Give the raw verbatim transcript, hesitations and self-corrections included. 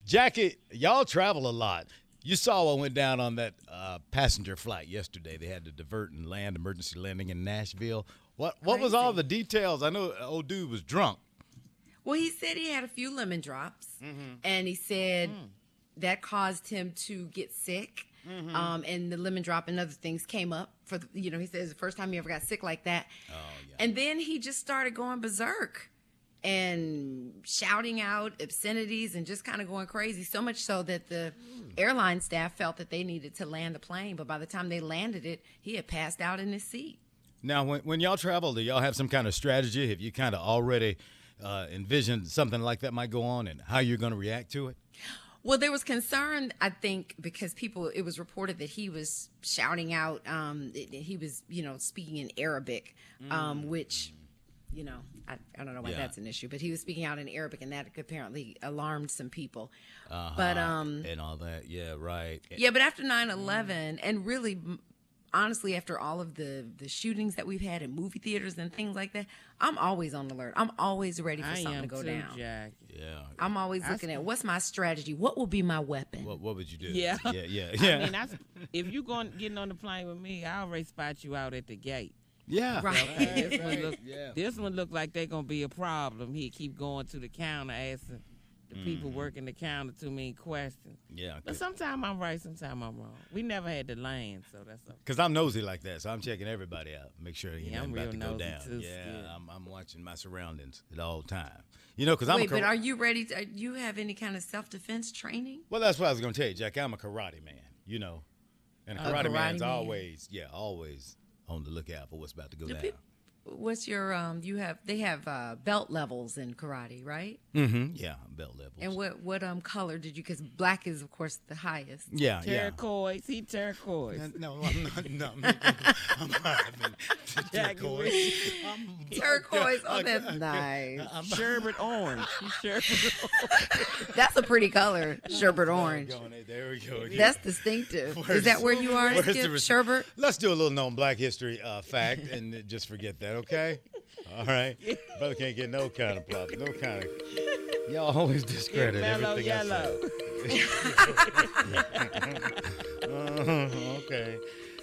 Jackie, y'all travel a lot. You saw what went down on that uh, passenger flight yesterday. They had to divert and land emergency landing in Nashville. What what was all the details? I know old dude was drunk. Well, he said he had a few lemon drops, mm-hmm. and he said mm. that caused him to get sick. Mm-hmm. Um, and the lemon drop and other things came up for the, you know, he says the first time he ever got sick like that. Oh, yeah. And then he just started going berserk and shouting out obscenities and just kind of going crazy, so much so that the airline staff felt that they needed to land the plane. But by the time they landed it, he had passed out in his seat. Now, when, when y'all travel, do y'all have some kind of strategy? Have you kind of already uh, envisioned something like that might go on and how you're going to react to it? Well, there was concern, I think, because people, it was reported that he was shouting out, um, it, he was, you know, speaking in Arabic, um, mm. which, you know, I, I don't know why yeah. that's an issue, but he was speaking out in Arabic, and that apparently alarmed some people. Uh-huh. But um, and all that, yeah, right. Yeah, but after nine eleven, mm. and really, honestly, after all of the, the shootings that we've had in movie theaters and things like that, I'm always on alert. I'm always ready for I something to go too, down. Jack. Yeah. I'm always looking at what's my strategy. What will be my weapon? What What would you do? Yeah. Yeah, yeah, yeah. I mean, I, if you going getting on the plane with me, I already spot you out at the gate. Yeah. Right. Okay, this, one look, yeah. this one look like they're going to be a problem. He keep going to the counter asking the mm. people working the counter too many questions. Yeah. But sometimes I'm right, sometimes I'm wrong. We never had to land, so that's okay. Because I'm nosy like that, so I'm checking everybody out. Make sure you're yeah, not about to go down. Too, yeah, I'm, I'm watching my surroundings at all time. You know, because I'm Wait, a kar- but are you ready? To, do you have any kind of self-defense training? Well, that's what I was going to tell you, Jack. I'm a karate man, you know. And a karate, karate man's man. always, yeah, always on the lookout for what's about to go Do down. pe- What's your um? You have they have uh, belt levels in karate, right? Mm-hmm. Yeah, belt levels. And what what um color did you? Because black is of course the highest. Yeah, turquoise. Yeah. He turquoise. No, I'm not. No, I'm not. Turquoise. Turquoise. Oh, that's nice. Sherbet orange. He's sherbet orange. That's a pretty color. Sherbet orange. There we go. That's distinctive. Where's, is that where you are? Skip? Sherbet. Let's do a little known Black history uh, fact and just forget that. Okay. All right. Brother can't get no kind of props. No kind of. Y'all always discredit mellow everything yellow. I say. uh, okay.